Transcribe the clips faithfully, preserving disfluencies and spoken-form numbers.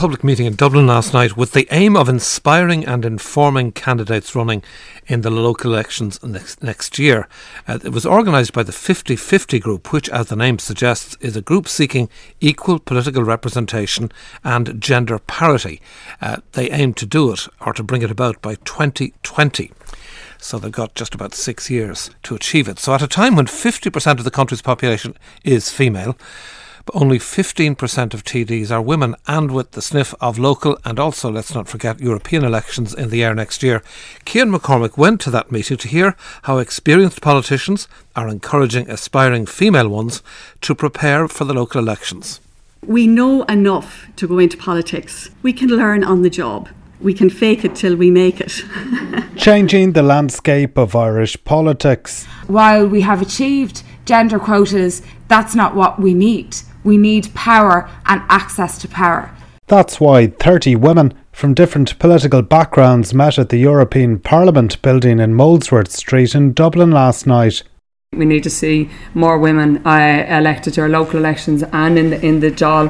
public meeting in Dublin last night with the aim of inspiring and informing candidates running in the local elections next, next year. Uh, it was organised by the fifty fifty group, which, as the name suggests, is a group seeking equal political representation and gender parity. Uh, they aim to do it, or to bring it about, by twenty twenty. So they've got just about six years to achieve it. So at a time when fifty percent of the country's population is female, but only fifteen percent of T Ds are women, and with the sniff of local and also, let's not forget, European elections in the air next year, Cian McCormick went to that meeting to hear how experienced politicians are encouraging aspiring female ones to prepare for the local elections. We know enough to go into politics. We can learn on the job. We can fake it till we make it. Changing the landscape of Irish politics. While we have achieved gender quotas, that's not what we need. We need power and access to power. That's why thirty women from different political backgrounds met at the European Parliament building in Molesworth Street in Dublin last night. We need to see more women uh, elected to our local elections and in the, in the Dáil.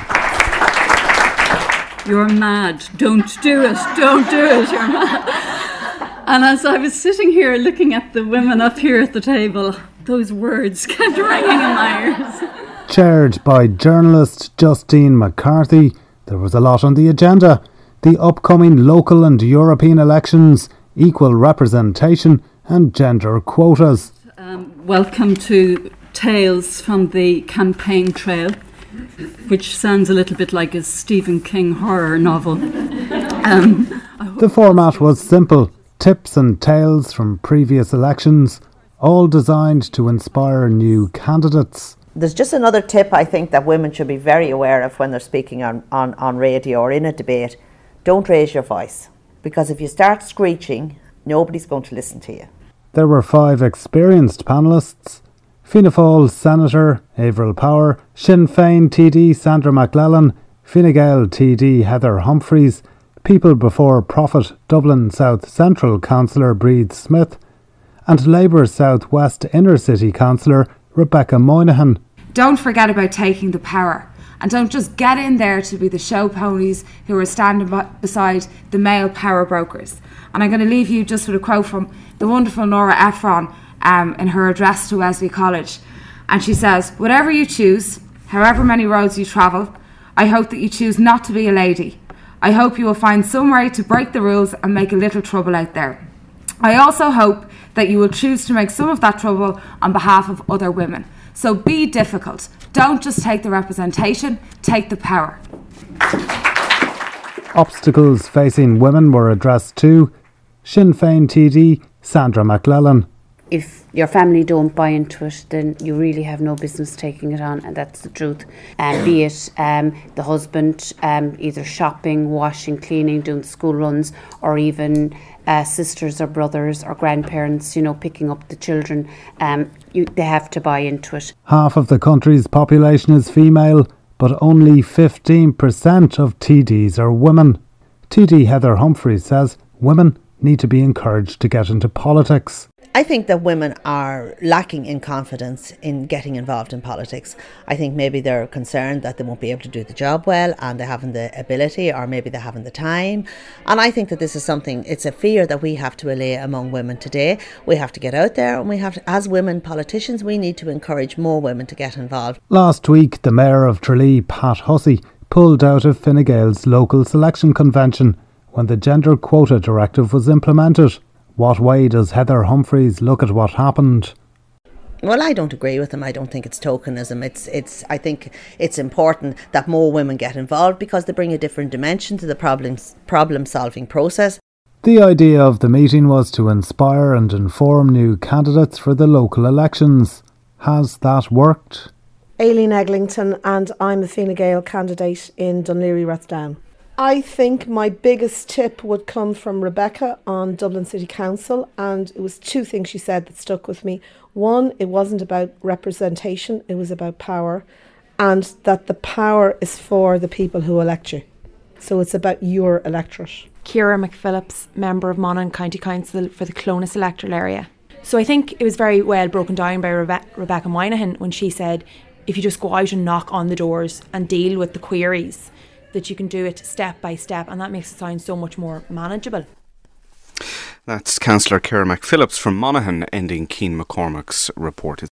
You're mad. Don't do it. Don't do it. You're mad. And as I was sitting here looking at the women up here at the table, those words kept ringing in my ears. Chaired by journalist Justine McCarthy, there was a lot on the agenda. The upcoming local and European elections, equal representation and gender quotas. Um, welcome to Tales from the Campaign Trail, which sounds a little bit like a Stephen King horror novel. Um, the format was simple. Tips and tales from previous elections, all designed to inspire new candidates. There's just another tip I think that women should be very aware of when they're speaking on, on, on radio or in a debate. Don't raise your voice, because if you start screeching, nobody's going to listen to you. There were five experienced panellists. Fianna Fáil Senator Avril Power, Sinn Féin T D Sandra McLellan, Fine Gael T D Heather Humphreys, People Before Profit Dublin South Central Councillor Breed Smith, and Labour South West Inner City Councillor Rebecca Moynihan. Don't forget about taking the power, and don't just get in there to be the show ponies who are standing b- beside the male power brokers. And I'm going to leave you just with a quote from the wonderful Nora Ephron um, in her address to Wesley College. And she says, "Whatever you choose, however many roads you travel, I hope that you choose not to be a lady. I hope you will find some way to break the rules and make a little trouble out there. I also hope that you will choose to make some of that trouble on behalf of other women. So be difficult. Don't just take the representation, take the power." Obstacles facing women were addressed too. Sinn Féin T D Sandra McLellan. If your family don't buy into it, then you really have no business taking it on, and that's the truth. Um, be it um, the husband um, either shopping, washing, cleaning, doing school runs, or even uh, sisters or brothers or grandparents, you know, picking up the children. Um, you, they have to buy into it. Half of the country's population is female, but only fifteen percent of T Ds are women. T D Heather Humphreys says women need to be encouraged to get into politics. I think that women are lacking in confidence in getting involved in politics. I think maybe they're concerned that they won't be able to do the job well, and they haven't the ability, or maybe they haven't the time. And I think that this is something, it's a fear that we have to allay among women today. We have to get out there, and we have to, as women politicians, we need to encourage more women to get involved. Last week, the Mayor of Tralee, Pat Hussey, pulled out of Fine Gael's local selection convention when the Gender Quota Directive was implemented. What way does Heather Humphreys look at what happened? Well, I don't agree with him. I don't think it's tokenism. It's, it's. I think it's important that more women get involved because they bring a different dimension to the problems, problem-solving process. The idea of the meeting was to inspire and inform new candidates for the local elections. Has that worked? Aileen Eglinton, and I'm a Fine Gael candidate in Dunleary Rathdown. I think my biggest tip would come from Rebecca on Dublin City Council, and it was two things she said that stuck with me. One, it wasn't about representation, it was about power, and that the power is for the people who elect you. So it's about your electorate. Ciara McPhillips, member of Monaghan County Council for the Clones electoral area. So I think it was very well broken down by Rebe- Rebecca Moynihan when she said, if you just go out and knock on the doors and deal with the queries, that you can do it step by step, and that makes it sound so much more manageable. That's Councillor Ciara McPhillips from Monaghan ending Keane McCormack's report.